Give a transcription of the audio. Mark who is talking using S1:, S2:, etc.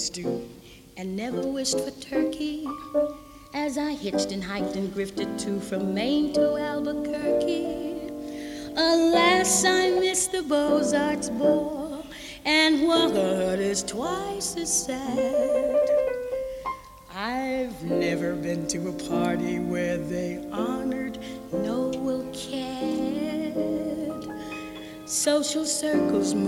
S1: used to, and never wished for turkey. As I hitched and hiked and grifted too from Maine to Albuquerque. Alas, I missed the Beaux-Arts ball, and what is twice as sad. I've never been to a party where they honored Noel Cad. Social circles